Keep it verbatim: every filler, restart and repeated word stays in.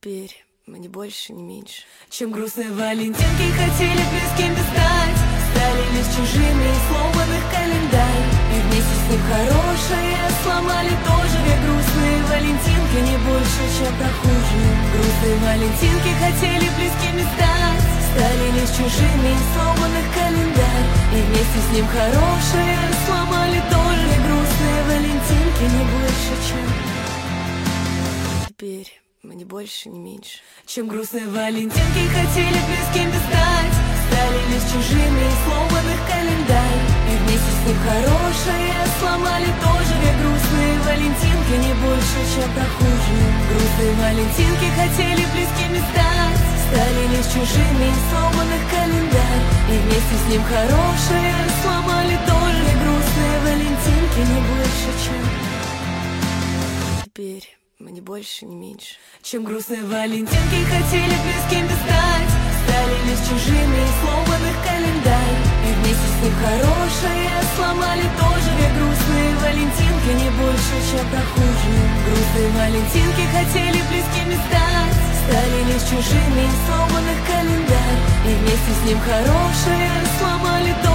Теперь мы не больше, не меньше, чем грустные валентинки. Хотели близкими стать, стали лишь чужими и сломанных календарь. И вместе с ним хорошее сломали тоже. Две грустные валентинки, не больше, чем прохожие. Грустные валентинки хотели близкими стать, стали лишь чужими и сломанных календарь. И вместе с ним хорошее сломали тоже. Две грустные валентинки, не больше, чем. теперь мы не больше, не меньше, чем грустные валентинки. Хотели близкими стать, стали лишь чужими и сломанных календарь. И вместе с ним хорошее сломали тоже. Две грустные валентинки, не больше, чем прохожие. Грустные валентинки хотели близкими стать, стали лишь чужими и сломанных календарь. И вместе с ним хорошее сломали тоже. Две грустные валентинки, не больше, чем. теперь мы не больше, не меньше, чем грустные валентинки. Хотели близкими стать, стали лишь чужими и сломанных календарь. И вместе с ним хорошее сломали тоже. Две грустные валентинки, не больше, чем прохожие. Грустные валентинки хотели близкими стать, стали лишь чужими и сломанных календарь. И вместе с ним хорошее сломали тоже.